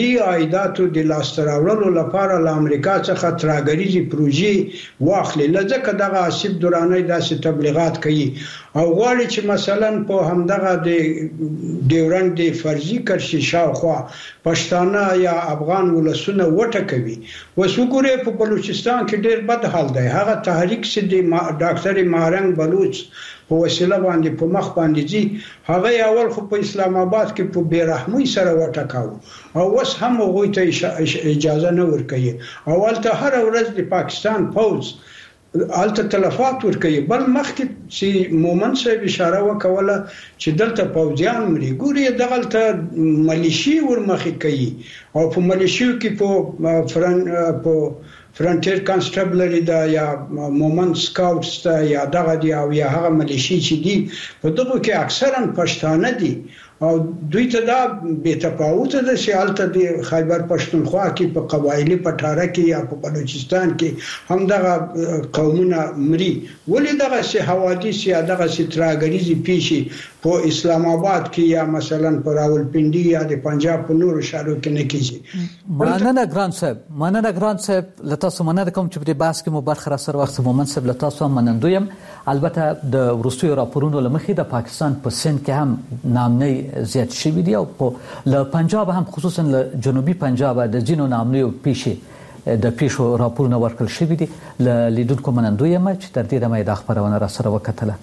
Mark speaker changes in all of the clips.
Speaker 1: عایداتو د لاسته راوړلو لپاره له امریکا څخه ترهګریزې پروژې واخلي، لکه دغه آصف درانی داسې تبلیغات کوي او غواړي چې مثلا په همدغه د ډیورنډ د فرضي کرښې شاوخوا پښتانه یا افغان ولسونه وټکوي. اوس وګورئ په بلوچستان کې ډېر بد حال دی. هغه تحریک چې د ډاکټر مارنګ بلوچ په وسیله باندې په مخ باندې ځي، هغه اول خو په اسلام آباد کې په بیرحمۍ سره وټکاو او اوس هم هغوی ته اجازه نه ورکوي. اول ته هر ورځ د پاکستان پوځ الته تلفات ورکوي، بل مخکې چې مومن صاحب اشاره وکوله چې دلته پوځیان مري، ګوري دغلته ملیشي ورمخې کوي او په ملیشیو کې په فرنټیر کانسټیبلری دا یا مومن سکاوټس دا یا دغه دی او یا هغه ملیشي چې دي په دغه کې اکثرا پښتانه دي او دوی ته دا بے تفاوت ده چې الته د خیبر پښتونخوا کې په قبایلی پټاره کې یا په بلوچستان کې هم دغه قومونه مري. ولې دغه سي حوادث یا دغه سي ترهګریزې پیښې په اسلام آباد کې یا مثلا په راولپنډي یا د پنجاب په نورو ښارونو کې نه کیږي؟
Speaker 2: مننه ګران صاحب لتاسو مننه کوم چې په دې بحث کې مو برخه را سره وخت مومن صاحب لتاسو منندویم. البته د وروستیو راپورونو لمخې د پاکستان په سند کې هم نامنۍ زیات شوي دي او له پنجاب هم خصوصا له جنوبي پنجاب د ځینو نامنیو پیښو راپورونه ورکړل شوي دي. له لیدونکو منندویم چې تر دې دمه د خبرونه را سره وکتله.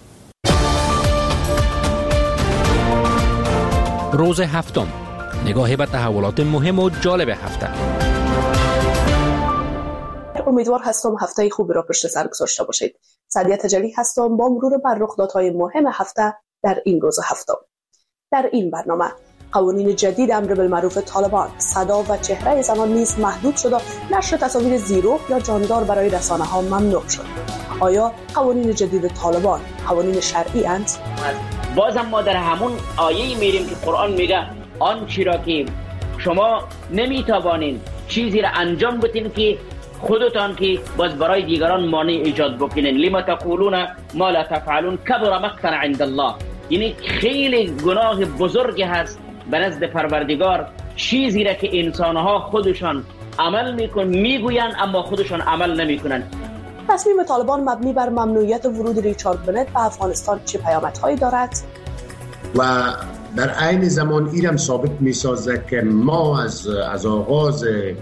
Speaker 3: روز هفتم، نگاهی به تحولات مهم و جالب هفته.
Speaker 4: امیدوار هستم هفته خوبی را پشت سر گذاشته باشید. سعدیه تجلی هستم با مرور بر رخدادهای مهم هفته در این روز هفتم. در این برنامه قوانین جدید امر بالمعروف طالبان، صدا و چهره زنان نیز محدود شد و نشر تصاویر زیرو یا جاندار برای رسانه ها ممنوع شد. آیا قوانین جدید طالبان قوانین شرعی اند؟
Speaker 5: بازم ما در همون آیه میریم که قرآن میگه آنچه را که شما نمیتوانین چیزی را انجام بدین که خودتان که باز برای دیگران مانع ایجاد بکنین. لما تقولون ما لا تفعلون کبر مقتا عند الله. یعنی خیلی گناه بزرگ هست به نزد پروردگار چیزی را که انسانها خودشان عمل میگویند اما خودشان عمل نمیکنن.
Speaker 4: تصمیم طالبان مبنی بر ممنوعیت ورود ریچارد بنت به افغانستان چه پیامدهایی دارد؟
Speaker 6: و در عین زمان ایرم ثابت می‌سازد که ما از آغاز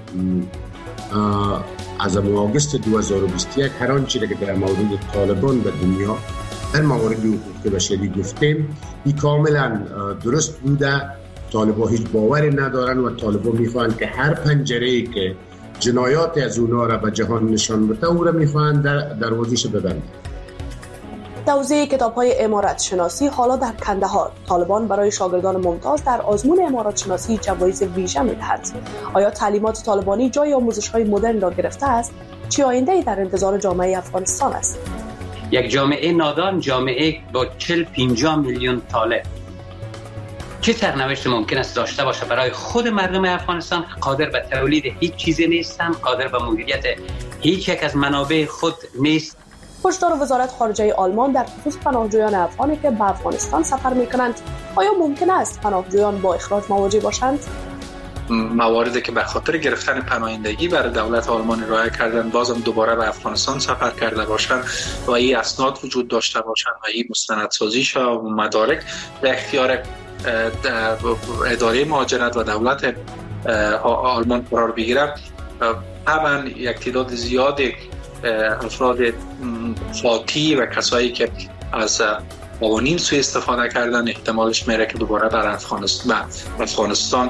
Speaker 6: از آگوست 2021 هر آنچه که در مورد طالبان به دنیا در موارد حقوق بشری گفتیم این کاملا درست بوده. طالبان هیچ باوری ندارن و طالبان میخواهند که هر پنجره‌ای که جنایات از اونا را به جهان نشان بده او را میخواهند دروازه‌اش ببندند.
Speaker 4: توزیع کتاب‌های عمارت شناسی حالا در کندهار. طالبان برای شاگردان ممتاز در آزمون عمارت شناسی جوایز ویژه می‌دهد. آیا تعلیمات طالبانی جای آموزش‌های مدرن را گرفته است؟ چه آینده‌ای در انتظار جامعه افغانستان است؟
Speaker 7: یک جامعه نادان، جامعه با 40-50 میلیون طالب چه سرنوشت ممکن است داشته باشه برای خود مردم افغانستان؟ قادر به تولید هیچ چیزی نیستن، قادر به مدیریت هیچ یک از منابع خود نیست.
Speaker 4: هشدار وزارت خارجه آلمان در خصوص پناهجویان افغانی که به افغانستان سفر می‌کنند. آیا ممکن است پناهجویان با اخراج مواجه باشند؟
Speaker 8: مواردی که به خاطر گرفتن پناهندگی برای دولت آلمان ارائه کردن بازم دوباره به افغانستان سفر کرده باشند و این اسناد وجود داشته باشند و این مستندسازیش و مدارک به اختیار اداره مهاجرت و دولت آلمان قرار بگیره، طبعا یک تعداد زیادی افراد فاتی و کسایی که از قوانین سوء استفاده کردن احتمالش میره که دوباره در افغانستان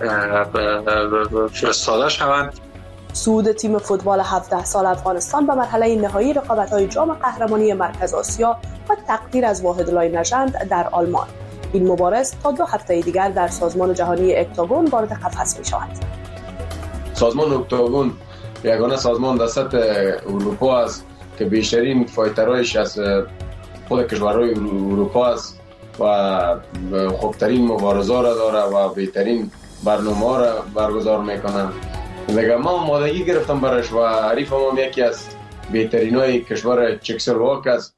Speaker 8: فرستاده شوند.
Speaker 4: صعود تیم فوتبال 17 سال افغانستان به مرحله نهایی رقابت‌های جام قهرمانی مرکز آسیا و تقدیر از واحدالله نژند در آلمان. این مبارز تا 2 هفته دیگر در سازمان جهانی اکتاگون وارد قفس می‌شود.
Speaker 9: سازمان اکتاگون یگانه سازمان در سطح اروپا است که بیشترین فایترهایش از خود کشورهای اروپا است و خوبترین مبارزه را داره و بهترین برنامه را برگزار میکنن. دیگه ما آمادگی گرفتم برش و حریف ما یکی از بهترینای کشور چکسلواک است.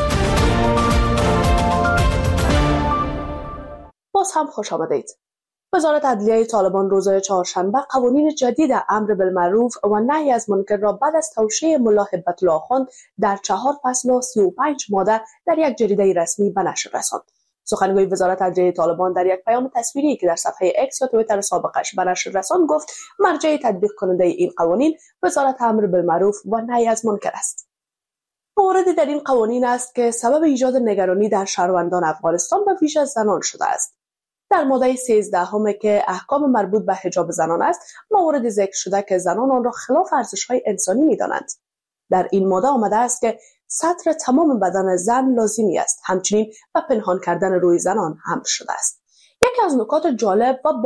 Speaker 4: باز هم خوش آمدید. وزارت عدلیه طالبان روز چهارشنبه قوانین جدید امر بالمعروف و نهی از منکر را بعد از توشیح ملا هبت الله خان در 4 فصل و 35 ماده در یک جریده رسمی به نشر رساند. سخنگوی وزارت عدلیه طالبان در یک پیام تصویری که در صفحه اکس یا توییتر سابقش به نشر رساند گفت مرجع تطبیق کننده این قوانین وزارت امر بالمعروف و نهی از منکر است. موردی در این قوانین است که سبب ایجاد نگرانی در شهروندان افغانستان و ویژه زنان شده است. در ماده 13 که احکام مربوط به حجاب زنان است، موارد ذکر شده که زنان آن را خلاف ارزش‌های انسانی می‌دانند. در این ماده آمده است که ستر تمام بدن زن لازمی است، همچنین و پنهان کردن روی زنان هم شده است. یکی از نکات جالب و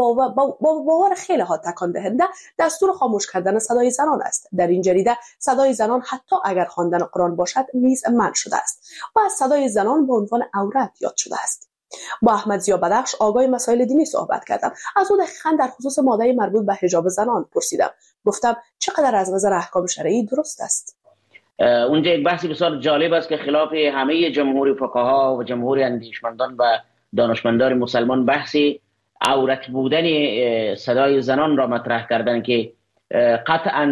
Speaker 4: باور خیلی ها تکان دهنده دستور خاموش کردن صدای زنان است. در این جریده صدای زنان حتی اگر خواندن قرآن باشد نیز منع شده است و از صدای زنان به عنوان عورت یاد شده است. با احمد ضیا بدخش آگاه مسائل دینی صحبت کردم. از او دقیقاً در خصوص ماده مربوط به حجاب زنان پرسیدم. گفتم چقدر از نظر احکام شرعی درست است.
Speaker 5: اونجا یک بحثی بسیار جالب است که خلاف همه جمهور فقها و جمهور اندیشمندان و دانشمندان مسلمان بحثی عورت بودن صدای زنان را مطرح کردن که قطعا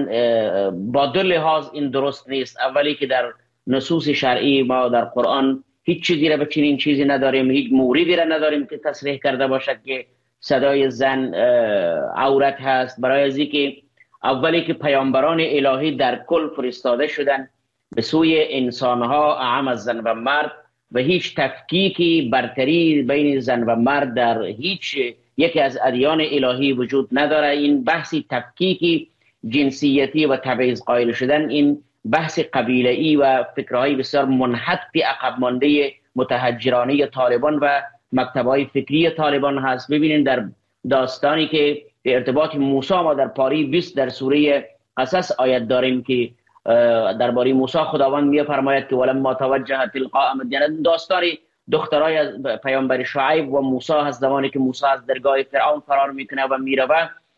Speaker 5: با دو لحاظ این درست نیست. اولی که در نصوص شرعی ما در قرآن هیچ چیزی را به چنین چیزی نداریم، هیچ موردی را نداریم که تصریح کرده باشد که صدای زن عورت هست. برای از اینکه اولی که پیامبران الهی در کل فرستاده شدن به سوی انسانها اعم از زن و مرد و هیچ تفکیکی برتری بین زن و مرد در هیچ یکی از ادیان الهی وجود نداره. این بحثی تفکیکی جنسیتی و تبعیض قائل شدن، این بحث قبیله‌ای و فکرهای بسیار منحط عقب مانده متحجرانه طالبان و مکتب‌های فکری طالبان هست. ببینید در داستانی که به ارتباط موسی ما در پاری 20 در سوره قصص آیت داریم که درباره موسی خداوند می‌فرماید که ولما توجه تلقاء مدین، داستانی دخترای از پیامبر شعیب و موسی هست. زمانی که موسی از درگاه فرعون فرار میکنه و میره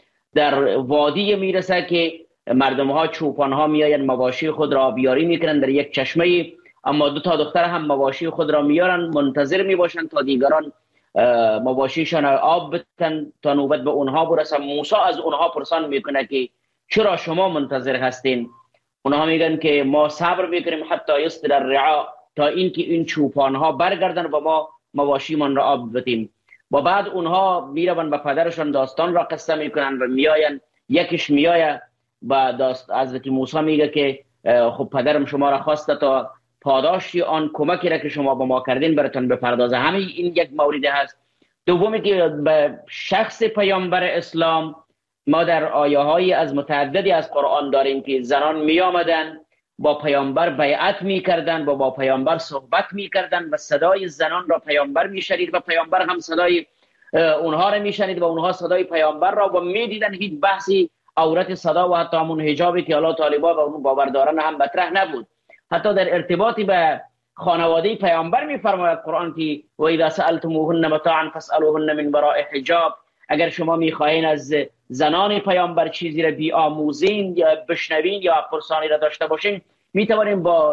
Speaker 5: در وادی میرسه که مردم ها چوپان ها میآیند مواشی خود را آبیاری میکنن در یک چشمه، اما 2 دختر هم مواشی خود را میارن منتظر میباشن تا دیگران مواشیشان آب بتن تا نوبت به اونها برسه. موسی از اونها پرسان میکنه که چرا شما منتظر هستین؟ اونها میگن که ما صبر میکنیم حتی یصدر الرعاء، تا اینکه این چوپان ها برگردن و ما مواشیمان را آب بتیم. و بعد اونها میروند به پدرشان داستان را قصه میکنن و میآیند. یکیش میآید و حضرت موسی میگه که خب پدرم شما را خواسته تا پاداشی آن کمکی را که شما به ما کردین براتون بپردازه. همه این یک مورد هست. دومی که به شخص پیامبر اسلام ما در آیه های از متعددی از قرآن داریم که زنان می آمدن با پیامبر بیعت می کردن و با پیامبر صحبت می کردن و صدای زنان را پیامبر می شنید و پیامبر هم صدای اونها را می شنید و اونها صدای پیامبر را و می دیدن. هیچ بحثی عورت صدا و حتی همون حجابی که الله طالبا و اون باورداران هم مطرح نبود. حتی در ارتباطی به خانواده پیامبر می فرماید قرآن که و اذا سألتموهن متاعا فاسألوهن من وراء حجاب، اگر شما میخواهین از زنان پیامبر چیزی را بیاموزین یا بشنوین یا پرسانی را داشته باشین، میتوانیم با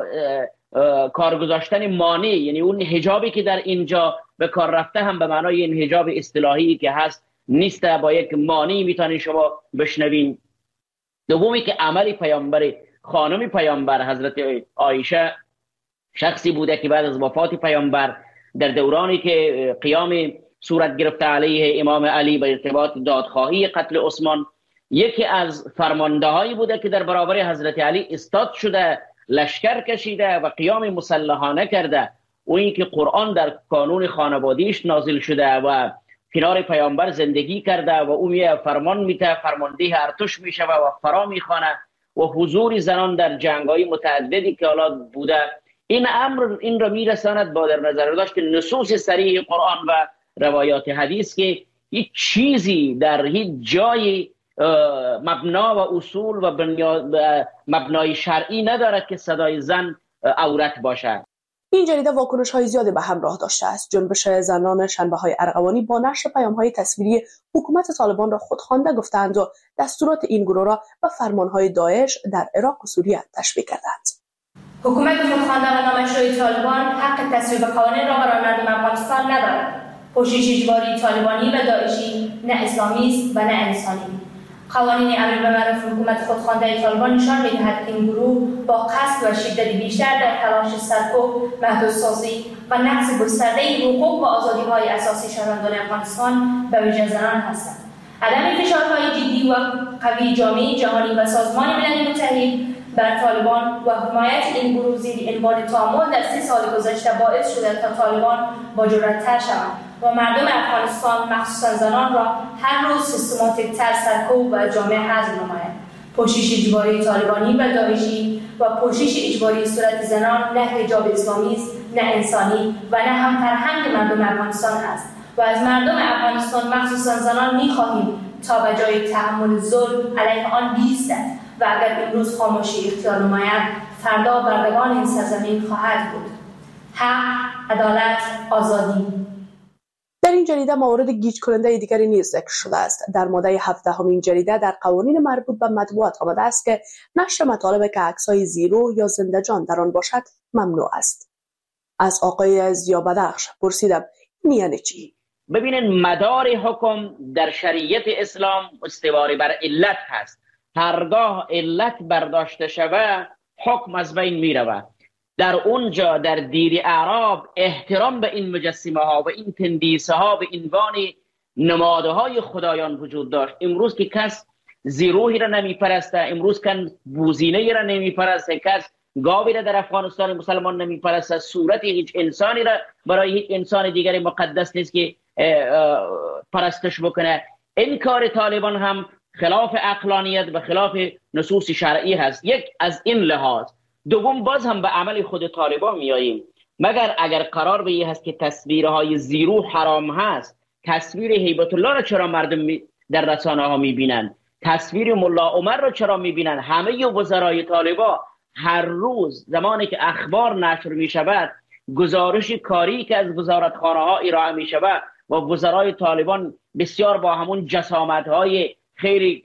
Speaker 5: کار گذاشتن مانع، یعنی اون حجابی که در اینجا به کار رفته هم به معنای این حجاب اصطلاحی که هست نیست، با یک مانع میتونین شما بشنوین. دومی که عمل پیامبر، خانم پیامبر حضرت عایشه شخصی بوده که بعد از وفات پیامبر در دورانی که قیام صورت گرفته علیه امام علی به ارتباط دادخواهی قتل عثمان، یکی از فرماندهایی بوده که در برابر حضرت علی استاد شده، لشکر کشیده و قیام مسلحانه کرده. و این که قرآن در قانون خانوادیش نازل شده و کنار پیامبر زندگی کرده و او فرمان میته، فرمانده ارتش میشه و فرا میخوانه و حضور زنان در جنگ‌های متعددی که حالا بوده. این امر این را میرساند با در نظر داشت که نصوص صریح قرآن و روایات حدیث که هیچ چیزی در هیچ جای مبنا و اصول و مبنای شرعی ندارد که صدای زن عورت باشد.
Speaker 4: این جریده واکنش های زیادی به همراه داشته است. جنبش زنان شنبه های ارغوانی با نشر پیام های تصویری حکومت طالبان را خودخوانده گفتند و دستورات این گروه را به فرمان های داعش در عراق و سوریه تشبیه کردند.
Speaker 10: حکومت خودخوانده و نامشروع طالبان حق تصویب قوانین را برای مردم افغانستان ندارد. پوشش اجباری طالبانی و داعشی نه اسلامی است و نه انسانی. قوانین امر به معروف حکومت خودخوانده طالبان نشان می‌دهد که این گروه با قصد و شدت بیشتر در تلاش سرکوب، محدودسازی و نقض گسترده حقوق و آزادی‌های اساسی شهروندان افغانستان به ویژه زنان هستند. عدم فشارهای جدی و قوی جامعه جهانی و سازمان ملل متحد بر طالبان و حمایت این گروه زیر عنوان تعامل در 3 سال گذشته باعث شده تا طالبان با جرأت‌تر شوند و مردم افغانستان مخصوصا زنان را هر روز سیستماتیک‌تر سرکوب و جامعه حذف نمایند. پوشش اجباری طالبانی و داعشی و پوشش اجباری صورت زنان نه حجاب اسلامی است، نه انسانی و نه هم فرهنگ مردم افغانستان است و از مردم افغانستان مخصوصا زنان می‌خواهیم تا به جای تحمل ظلم علیه آن بایستند و اگر امروز خاموشی اختیار نماید فردا بردگان این سرزمین خواهد بود. حق، عدالت، آزادی.
Speaker 4: در این جریده موارد گیج کننده دیگری نیز ذکر شده است. در ماده 17 جریده در قوانین مربوط به مطبوعات آمده است که نشر مطالب که عکس‌های زیرو یا زنده جان در آن باشد ممنوع است. از آقای ضیابدخش پرسیدم این یعنی چی؟
Speaker 5: ببینید مدار حکم در شریعت اسلام استوار بر علت هست. هرگاه علت برداشته شود حکم از بین می رود. در اونجا در دیر اعراب احترام به این مجسمه ها و این تندیسه ها به عنوان نمادهای خدایان وجود داشت. امروز که کس زیروهی را نمی پرسته، امروز که بوزینه را نمی پرسته، کس گاوی را در افغانستان مسلمان نمی پرسته، صورت هیچ انسانی را برای هیچ انسان دیگری مقدس نیست که پرستش بکنه. این کار طالبان هم خلاف عقلانیت و خلاف نصوص شرعی هست. یک از این لحاظ. دوم باز هم به عمل خود طالبان میاییم. مگر اگر قرار به این هست که تصویرهای زیرو حرام هست، تصویر هیبت الله را چرا مردم در رسانه ها میبینن؟ تصویر ملا عمر را چرا میبینن؟ همه وزرای طالبان هر روز زمانی که اخبار نشر میشود گزارش کاری که از وزارتخانه ها ارائه میشود و وزرای طالبان بسیار با همون جسامت های خیلی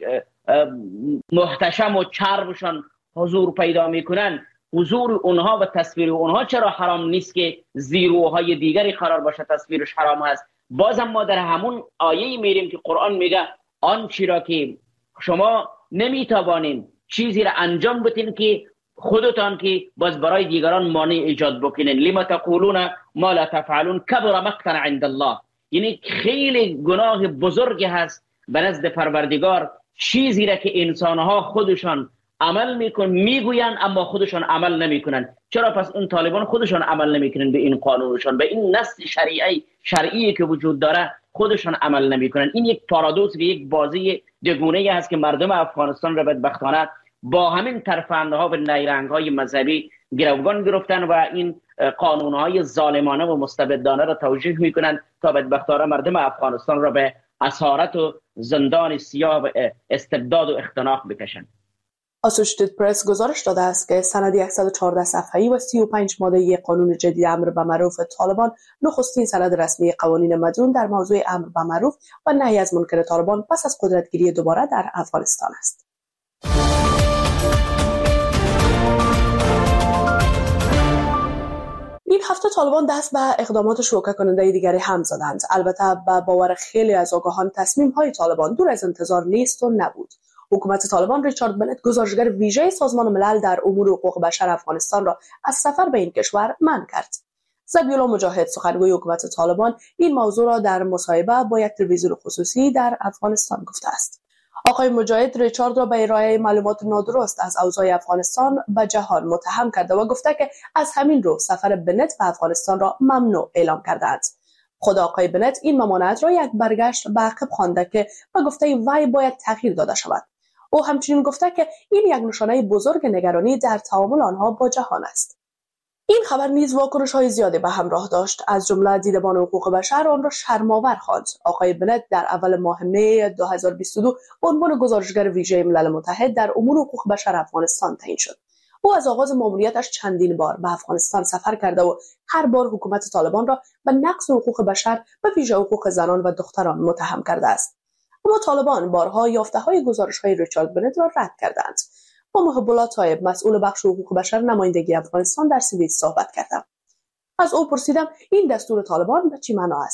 Speaker 5: محتشم و چربشان حضور پیدا میکنن، حضور اونها و تصویر اونها چرا حرام نیست که زیروهای دیگری قرار باشه تصویرش حرام هست؟ بازم ما در همون آیه میریم که قرآن میگه آن چی را که شما نمیتوانین چیزی را انجام بدین که خودتان که باز برای دیگران مانع ایجاد بکنین. لما تقولون ما لا تفعلون کبر مقتا عند الله. یعنی خیلی گناه بزرگ هست به نزد پروردگار چیزی را که انسانها خودشان عمل میگوین اما خودشان عمل نمیکنن. چرا پس این طالبان خودشان عمل نمیکنن به این قانونشان، به این نص شرعی که وجود داره خودشان عمل نمیکنن؟ این یک پارادوکس و یک بازی دگونه هست که مردم افغانستان را بدبختانه با همین ترفندها و نیرنگ‌های مذهبی گروگان گرفتن و این قانون‌های ظالمانه و مستبدانه را توجیه میکنن تا بدبختانه مردم افغانستان را اسارت و زندان سیاه و استبداد و اختناق بکشن.
Speaker 4: آسوشیتد پرس گزارش داده است که سند 114 صفحه‌ای و 35 ماده‌ای قانون جدید امر به معروف طالبان نخستین سند رسمی قوانین مدون در موضوع امر به معروف و نهی از منکر طالبان پس از قدرتگیری دوباره در افغانستان است. این هفته طالبان دست به اقدامات شوکه کننده دیگری هم زدند. البته به باور خیلی از آگاهان تصمیم‌های طالبان دور از انتظار نیست و نبود. حکومت طالبان ریچارد بنت گزارشگر ویژه سازمان ملل در امور حقوق بشر افغانستان را از سفر به این کشور منع کرد. ذبیح‌الله مجاهد سخنگوی حکومت طالبان این موضوع را در مصاحبه با یک تلویزیون خصوصی در افغانستان گفته است. آقای مجاهد ریچارد را به ارائه معلومات نادرست از اوضاع افغانستان به جهان متهم کرده و گفته که از همین رو سفر بنت به افغانستان را ممنوع اعلام کردند. خود آقای بنت این ممانعت را یک برگشت به عقب خوانده که به گفته وی باید تغییر داده شود. او همچنین گفته که این یک نشانه بزرگ نگرانی در تعامل آنها با جهان است. این خبر نیز واکنش‌های زیادی به همراه داشت. از جمله دیدبان حقوق بشر آن را شرم‌آور خواند. آقای بنت در اول ماه می 2022 عنوان گزارشگر ویژه ملل متحد در امور حقوق بشر افغانستان تعیین شد. او از آغاز ماموریتش چندین بار به افغانستان سفر کرده و هر بار حکومت طالبان را به نقض حقوق بشر به ویژه حقوق زنان و دختران متهم کرده است. اما طالبان بارها یافته‌های گزارش‌های ریچارد بنت را رد کردند. با محب الله طایب مسئول بخش حقوق بشر نمایندگی افغانستان در سوئیس صحبت کردم. از او پرسیدم این دستور طالبان به چه معنا است؟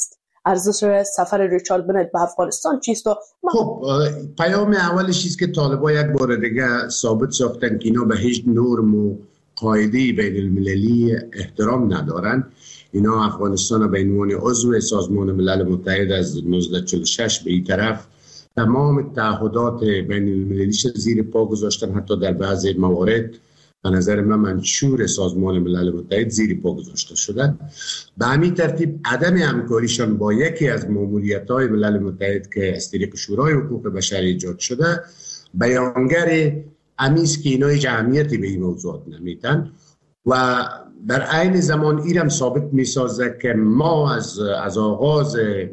Speaker 4: ارزش سفر ریچارد بنت به افغانستان چیست؟
Speaker 6: خب پیام اولش است که طالبان یک بار دیگه ثابت ساختن که اینا به هیچ نرم و قاعده بین المللی احترام ندارن. اینا افغانستان به عنوان عضو سازمان ملل متحد از 1946 به این طرف تمام تعهدات بین المللیش زیر پا گذاشتن، حتی در بعضی موارد به نظر من منشور سازمان ملل متحد زیر پا گذاشته شدن. به همین ترتیب عدم همکاریشان با یکی از ماموریت‌های ملل متحد که از طریق شورای حقوق بشر ایجاد شده بیانگر امیست که اینا هیچ اهمیتی به این موضوعات نمیدن و در عین زمان ایرم ثابت میسازه که ما از آغاز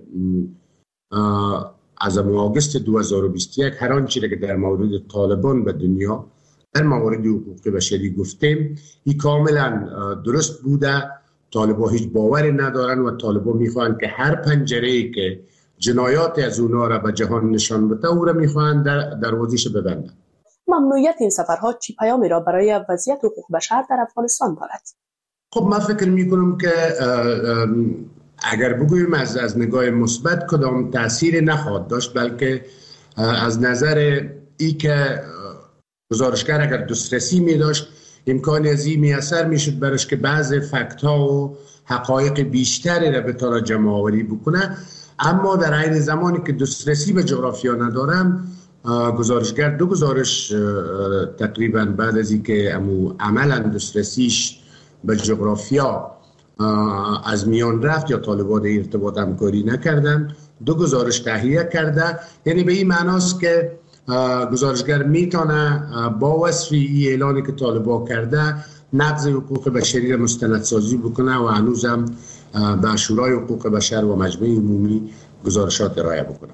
Speaker 6: از آگوست 2021 هر آنچه که در مورد طالبان به دنیا در موارد حقوق بشری گفتیم این کاملا درست بوده. طالبان هیچ باوری ندارن و طالبان میخوان که هر پنجره‌ای که جنایات از اونها را به جهان نشان بده او را میخوان دروازه‌اش ببندن.
Speaker 4: ممنوعیت این سفرها چی پیامی را برای وضعیت حقوق بشر در افغانستان دارد؟
Speaker 6: خب من فکر میکنم که اگر بگوییم از نگاه مثبت کدام تأثیر نخواهد داشت، بلکه از نظر ای که گزارشگر اگر دسترسی می داشت امکانی از این میسر می شد برش که بعض فکت ها و حقایق بیشتری را به طور جمع آوری بکنه. اما در عین زمانی که دسترسی به جغرافیا ندارم، گزارشگر دو گزارش تقریبا بعد از اینکه عملا دسترسیش به جغرافیا از میان رفت یا طالبان ارتباط همکاری نکردن، دو گزارش تهیه کرده. یعنی به این معناست که گزارشگر میتونه با وصف این اعلانی که طالبان کرده نقض حقوق بشری را مستندسازی بکنه و هنوزم به شورای حقوق بشر و مجمع عمومی گزارشات ارائه بکنه.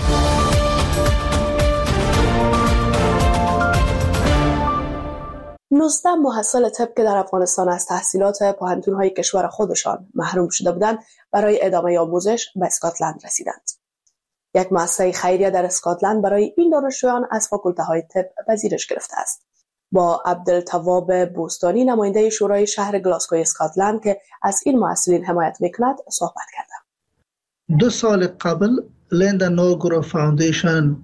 Speaker 4: نوزده محصل طب که در افغانستان از تحصیلات پوهنتون‌های کشور خودشان محروم شده بودند برای ادامه آموزش به اسکاتلند رسیدند. یک مؤسسه خیریه در اسکاتلند برای این دانشجویان از فاکولته‌های طب پذیرش گرفته است. با عبدالتواب بوستانی نماینده شورای شهر گلاسگوی اسکاتلند که از این محصلین حمایت میکند صحبت کردم.
Speaker 11: 2 سال قبل لیندا نورگرو فاوندیشن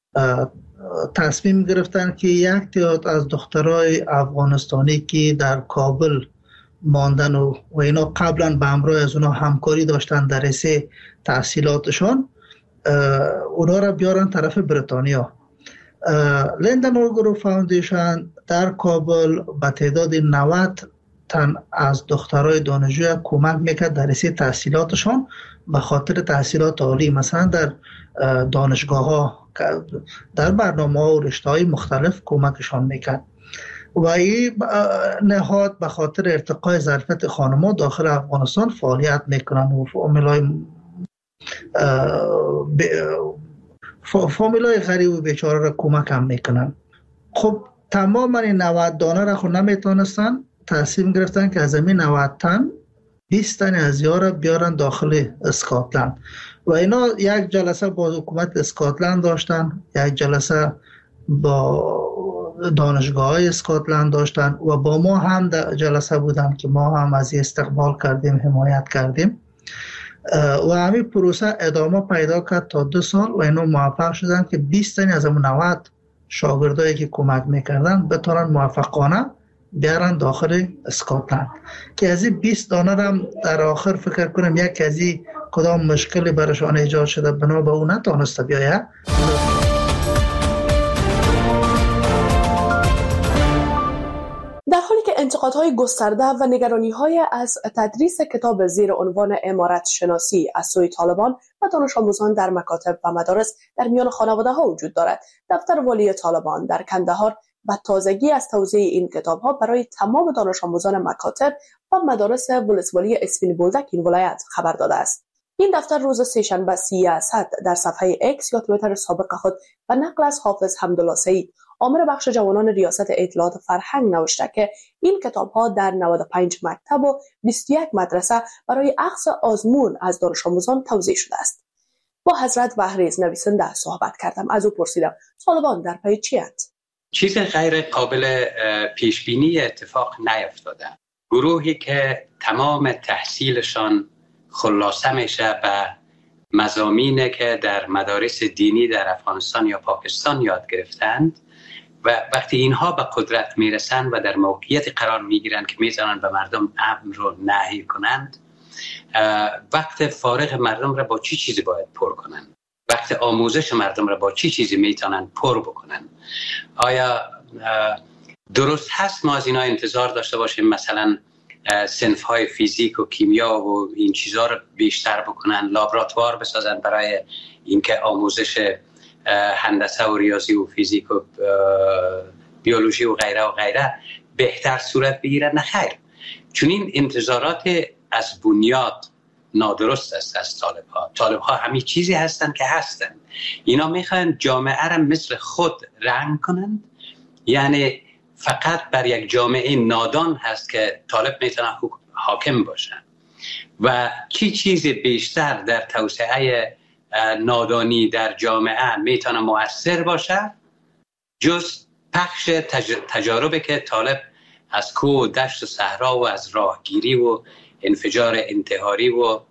Speaker 11: تصمیم گرفتن که یک تعداد از دخترای افغانستانی که در کابل ماندن و اینا قبلا به همراه از اونا همکاری داشتن در رسه تحصیلاتشان اونا را بیارن طرف بریتانیا. لیندا نورگرو فاوندیشن در کابل به تعداد 90 تن از دخترای دانشجو کمک میکرد در رسه تحصیلاتشان به خاطر تحصیلات عالی، مثلا در دانشگاه ها در برنامه ها و رشته های مختلف کمکشان میکرد و این نهاد به خاطر ارتقای ظرفیت خانم‌ها داخل افغانستان فعالیت میکنن و فامیلای غریب و بیچاره را کمک هم میکنن. خب تمام این 90 دانه را خود نمیتونستن، تصمیم گرفتن که از این 90 تن 20 تن از یارا بیارن داخل اسکاتلند و اینا یک جلسه با حکومت اسکاتلند داشتن، یک جلسه با دانشگاه های اسکاتلند داشتن و با ما هم در جلسه بودن که ما هم از استقبال کردیم، حمایت کردیم و همین پروسه ادامه پیدا کرد تا 2 سال و اینا موفق شدن که 20 تن از اون 90 شاگردایی که کمک میکردن بتونن موفقانه بیارن داخل اسکاتلند که از این 20 دانه هم در آخر فکر کنم یک از این کدام مشکلی برشان ایجاد شده بنا به اون نتونسته بیایه.
Speaker 4: در حالی که انتقادهای گسترده و نگرانی‌های از تدریس کتاب زیر عنوان امارت شناسی از سوی طالبان و دانش آموزان در مکاتب و مدارس در میان خانواده‌ها وجود دارد، دفتر والی طالبان در کندهار و تازگی از توزیع این کتاب‌ها برای تمام دانش آموزان مکاتب و مدارس ولسوالی اسپین بولدک این ولایت خبر داده است. این دفتر روز سه‌شنبه 30 اسد در صفحه اکس یا توییتر سابق خود و نقل از حافظ حمدالله سعید آمر بخش جوانان ریاست اطلاعات فرهنگ نوشته که این کتاب‌ها در 95 مکتب و 21 مدرسه برای اخذ آزمون از دانش آموزان توزیع شده است. با حضرت بهریز نویسنده صحبت کردم. از او پرسیدم طالبان در پی چی‌اند؟
Speaker 7: چیز غیر قابل پیش بینی اتفاق نیفتاده. گروهی که تمام تحصیلشان خلاصه میشه به مضامینی که در مدارس دینی در افغانستان یا پاکستان یاد گرفتند و وقتی اینها به قدرت میرسند و در موقعیت قرار میگیرند که میتونن به مردم امر رو نهی کنند، وقت فارغ مردم را با چی چیزی باید پر کنند؟ وقت آموزش مردم را با چی چیزی میتونن پر بکنن؟ آیا درست هست ما از اینا انتظار داشته باشیم مثلا صنف‌های فیزیک و کیمیا و این چیزها رو بیشتر بکنن، لابراتوار بسازن برای اینکه آموزش هندسه و ریاضی و فیزیک و بیولوژی و غیره بهتر صورت بگیرد؟ نه خیر. چون این انتظارات از بنیاد نادرست است از طالب ها همین چیزی هستند که هستند. اینا میخوان جامعه را مثل خود رنگ کنند، یعنی فقط بر یک جامعه نادان هست که طالب میتونه حاکم باشه و چی چیزی بیشتر در توسعه نادانی در جامعه میتونه مؤثر باشه جز پخش تجاربی که طالب از کوه و دشت و صحرا و از راهگیری و انفجار انتحاری و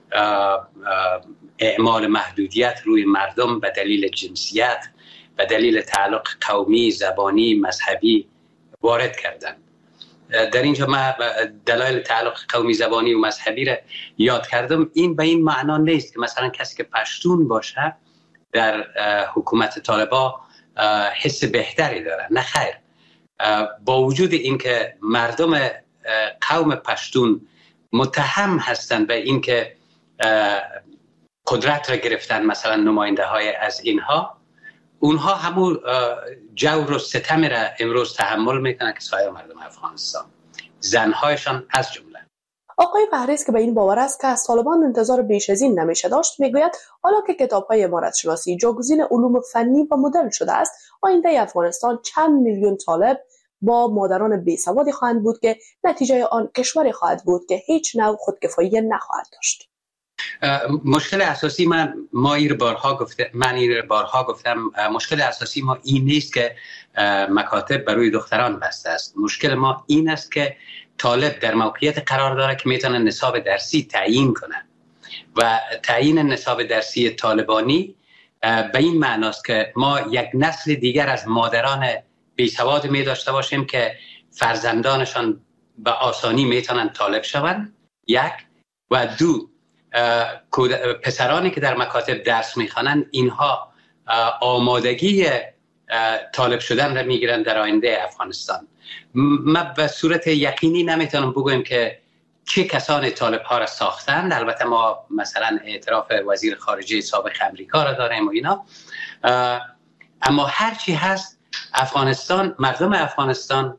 Speaker 7: اعمال محدودیت روی مردم به دلیل جنسیت، به دلیل تعلق قومی، زبانی، مذهبی وارد کردن. در اینجا ما دلایل تعلق قومی، زبانی و مذهبی را یاد کردم. این به این معنا نیست که مثلا کسی که پشتون باشه در حکومت طالبا حس بهتری داره. نه خیر. با وجود اینکه مردم قوم پشتون متهم هستند به اینکه قدرت را گرفتن مثلا نماینده های از اینها، اونها همون جور و ستم را امروز تحمل میکنن که سایر مردم افغانستان، زنهایشان از جمله.
Speaker 4: آقای فهرست که به این باور است که از طالبان انتظار بیش از این نمیشه داشت، میگوید حالا که کتاب‌های عمارت شناسی جاگزین علوم فنی و مدرن شده است، آینده افغانستان چند میلیون طالب با مادران بیسوادی خواهند بود که نتیجه آن کشوری خواهد بود که هیچ نوع خودکفایی نخواهد داشت.
Speaker 7: مشکل اساسی من این بارها گفتم مشکل اساسی ما این نیست که مکاتب برای دختران بسته است. مشکل ما این است که طالب در موقعیت قرار داره که میتونه نصاب درسی تعیین کنه و تعیین نصاب درسی طالبانی به این معناست که ما یک نسل دیگر از مادران بیسواد می داشته باشیم که فرزندانشان به آسانی میتونن طالب شوند، یک، و دو، پسرانی که در مکاتب درس میخوانند اینها آمادگی طالب شدن را میگیرن در آینده افغانستان. ما به صورت یقینی نمیتونم بگویم که چه کسانی طالب ها را ساختند. البته ما مثلا اعتراف وزیر خارجه سابق امریکا را داریم و اینا، اما هرچی هست افغانستان، مردم افغانستان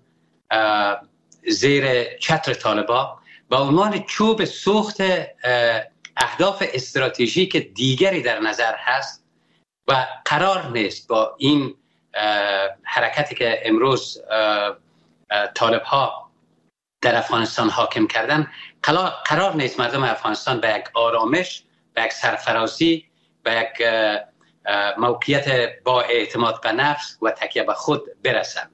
Speaker 7: زیر چتر طالبا با عنوان چوب سوخت اهداف استراتژیک دیگری در نظر هست و قرار نیست با این حرکتی که امروز طالب ها در افغانستان حاکم کردن، قرار نیست مردم افغانستان به یک آرامش، به یک سرفرازی، به یک موقعیت با اعتماد به نفس و تکیه به خود برسند.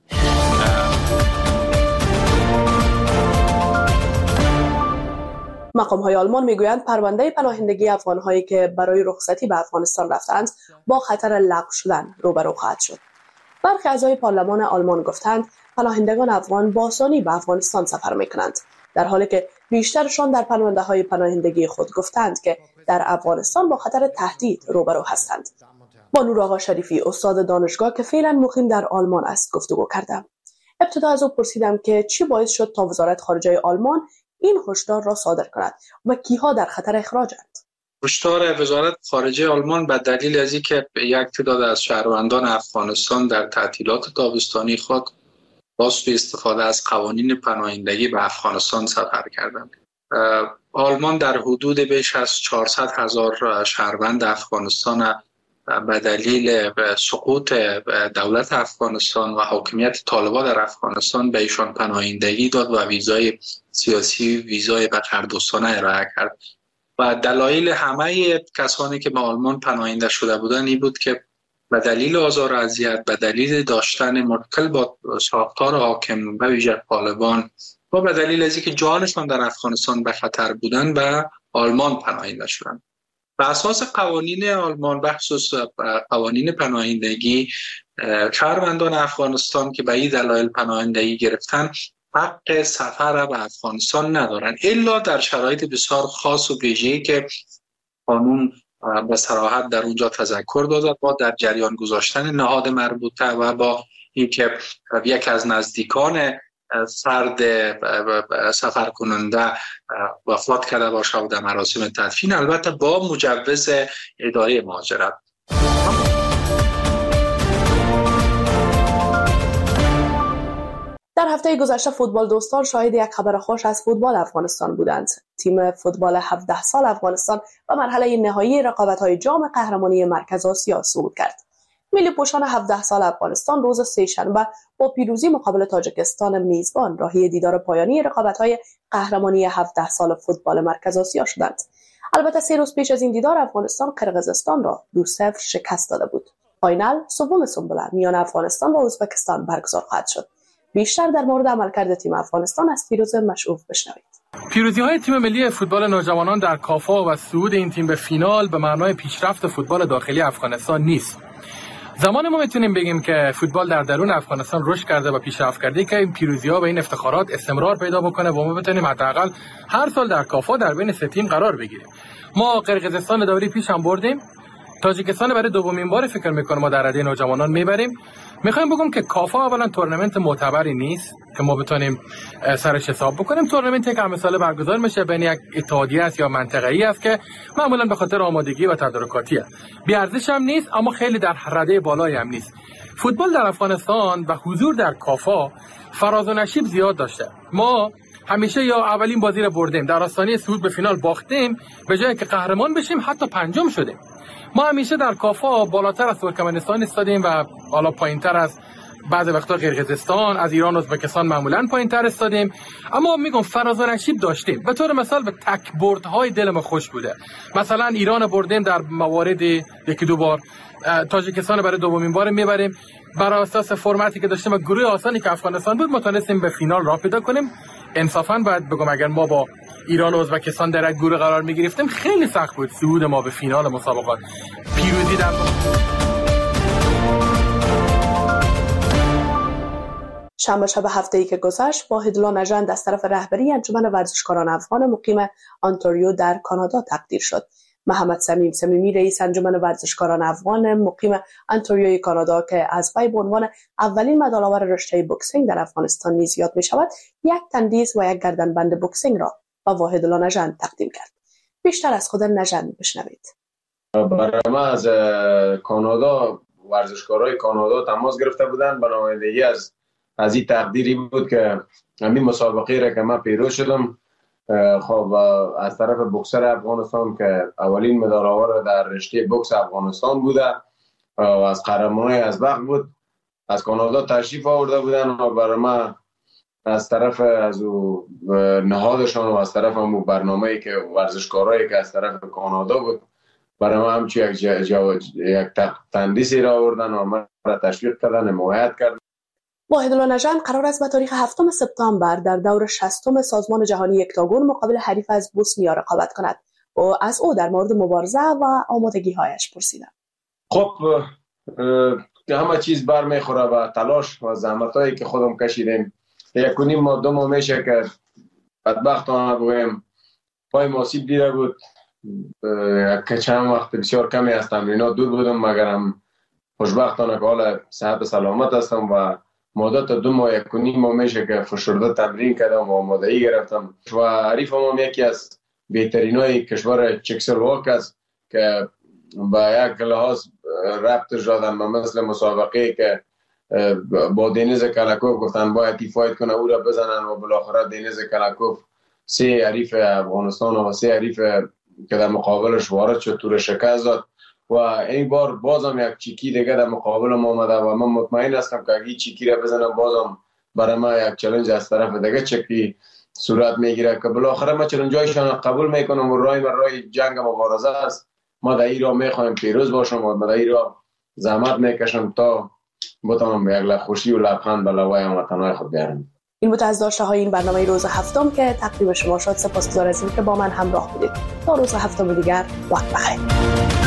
Speaker 4: مقام‌های آلمان میگویند پرونده پناهندگی افغان‌هایی که برای رخصتی به افغانستان رفتند با خطر لغو شدن روبرو خواهد شد. برخی اعضای پارلمان آلمان گفتند پناهندگان افغان با آسانی به افغانستان سفر می‌کنند، در حالی که بیشترشان در پرونده‌های پناهندگی خود گفتند که در افغانستان با خطر تهدید روبرو هستند. با نور آقا شریفی، استاد دانشگاه که فعلا مقیم در آلمان است، گفتگو کردم. ابتدا از او پرسیدم که چی باعث شد تا وزارت خارجه آلمان این هشدار را صادر کند و کیها در خطر اخراجند.
Speaker 8: هشدار وزارت خارجه آلمان به دلیل از اینکه یک تعداد از شهروندان افغانستان در تعطیلات تابستانی خود باز به استفاده از قوانین پناهندگی به افغانستان سفر کردند. آلمان در حدود بیش از 400,000 شهروند افغانستان به دلیل سقوط دولت افغانستان و حاکمیت طالبان در افغانستان به ایشان پناهندگی داد و ویزای سیاسی، ویزای بقردوستانه ارائه کرد. و دلایل همه کسانی که به آلمان پناهنده شده بودند این بود که به دلیل آزار و اذیت، به دلیل داشتن مشکل با ساختار حاکم به ویژه طالبان و به دلیل از اینکه جانشان در افغانستان به خطر بودند به آلمان پناهنده شدند. بر اساس قوانین آلمان بخصوص قوانین پناهندگی شهروندان افغانستان که به این دلایل پناهندگی گرفتن حق سفر به افغانستان ندارن الا در شرایط بسیار خاص و ویژه‌ای که قانون به صراحت در اونجا تذکر داده با در جریان گذاشتن نهاد مربوطه و با اینکه یک از نزدیکان فرد سفر کننده وفات کرده باشه و در مراسم تدفین، البته با مجوز اداره مهاجرت.
Speaker 4: در هفته گذشته فوتبال دوستان شاهد یک خبر خوش از فوتبال افغانستان بودند. تیم فوتبال 17 سال افغانستان به مرحله نهایی رقابت‌های جام قهرمانی مرکز آسیا صعود کرد. ملی پوشان 17 سال افغانستان روز سه‌شنبه با پیروزی مقابل تاجیکستان میزبان راهی دیدار پایانی رقابت‌های قهرمانی 17 سال فوتبال مرکز آسیا شدند. البته 3 روز پیش از این دیدار افغانستان قرقیزستان را 2-0 شکست داده بود. فاینال سوم سنبله میان افغانستان و ازبکستان برگزار خواهد شد. بیشتر در مورد عملکرد تیم افغانستان از فیروز مشعوف بشنوید.
Speaker 12: پیروزی‌های تیم ملی فوتبال نوجوانان در کافا و صعود این تیم به فینال به معنای پیشرفت فوتبال داخلی افغانستان نیست. زمان ما میتونیم بگیم که فوتبال در درون افغانستان رشد کرده و پیشرفت کرده که این پیروزی‌ها و این افتخارات استمرار پیدا بکنه و ما بتونیم حداقل هر سال در کافا در بین 3 تیم قرار بگیریم. ما قرقیزستان دوری پیش هم بردیم، تاجیکستان برای دومین بار فکر می‌کنم ما در رده نوجوانان میبریم. میخوایم بگم که کافا اولا تورنمنت معتبری نیست که ما بتونیم سرش حساب بکنیم. تورنمنتی که مثلا برگزار میشه بین یک اتحادیه است یا منطقه‌ای است که معمولا به خاطر آمادگی و تدارکاتیه، بی ارزش هم نیست اما خیلی در رده بالایی هم نیست. فوتبال در افغانستان و حضور در کافا فراز و نشیب زیاد داشته. ما همیشه یا اولین بازی را بردیم، در آستانه صعود به فینال باختیم، به جای که قهرمان بشیم حتی پنجم شدیم. ما همیشه در کافا بالاتر از ترکمنستان استادیم و حالا پایینتر از بعض وقتا قرقیزستان، از ایران و ازبکستان معمولا پایینتر استادیم، اما میگم فراز و نشیب داشتیم. به طور مثال به تک بردهای دل ما خوش بوده. مثلا ایران بردیم در موارد 1-2 بار، تاجیکستان برای دومین بار میبریم. بر اساس فرمتی که داشتیم و گروه آسانی که افغانستان بود متونستیم به فینال راه پیدا کنیم. انصافاً باید بگم اگر ما با ایران و ازبکستان در یک گروه قرار می‌گرفتیم خیلی سخت بود صعود ما به فینال مسابقات. پیروزی در
Speaker 4: شنبه شب هفته‌ای که گذشت واحدالله نژند از طرف رهبری انجمن ورزشکاران افغان مقیم آنتاریو در کانادا تقدیر شد. محمد صمیمی رئیس انجمن ورزشکاران افغان مقیم آنتاریوی کانادا که از وی به عنوان اولین مدال‌آور رشته بوکسینگ در افغانستان نیز یاد می‌شود، یک تندیس و یک گردنبند بوکسینگ را با واحدالله نژند تقدیم کرد. بیشتر از خود نژند بشنوید.
Speaker 9: برای ما از کانادا ورزشکارای کانادا تماس گرفته بودند، به نمایندگی از این تقدیری بود که همین مسابقه را که من پیروز شدم. خب از طرف بوکسر افغانستان که اولین مدال آور در رشته بوکس افغانستان بوده و از قهرمانای ازبق بود، از کانادا تشریف آورده بودن و برای من از طرف از نهادشان و از طرف همون برنامه‌ای که ورزشکارایی که از طرف کانادا بود برای من همچی یک تندیسی را آوردن و من را تشویق کردن، حمایت کردن.
Speaker 4: واحدالله نژند قرار است به تاریخ 7 سپتامبر در دور 60 سازمان جهانی اکتاگون مقابل حریف از بوسنیا رقابت کند و از او در مورد مبارزه و آمادگی‌هایش پرسیدم.
Speaker 9: خب همه چیز بر میخوره و تلاش و زحمتایی که خودم کشیدیم. 1.5 ماه 2 ماه میشه که بدبختانه بگویم پای ماسیب دیده بود که چند وقت بسیار کمی از تمرینات دور بودم، مگرم خوشبختانه که حالا صحت سلامت هستم و مدت 2 ماه 1.5 ماه میشه که فشرده تمرین کردم و آمادگی گرفتم و حریفم هم یکی از بهترینای کشور چکسلواک است که با یک لحاظ ربطش دادن مثل مسابقه که با دنیز کلاکوف گفتن باید فایت کنه او را بزنن و بالاخره دنیز کلاکوف 3 حریف افغانستان و 3 حریف که در مقابلش وارد شد تو را شکست داد و این بار بازم یک چیکی دیگه در مقابل ما آمده و من مطمئن هستم که اگه چیکی را بزنم بازم برای ما یک چالش از طرف دیگه چکی صورت میگیره که بالاخره ما چالنجایشان قبول میکنم و راه جنگ مبارزه است. ما در این راه میخوایم پیروز باشم و در این راه زحمت میکشم تا بتونم به یک خوشی و لبخند به لبای هموطنان خود بیارم.
Speaker 4: این بود از داشته های این برنامه روز هفتم که تقدیم شما شد. سپاسگزار از اینکه با من همراه بودید. تا روز هفتم دیگر وقت بخیر.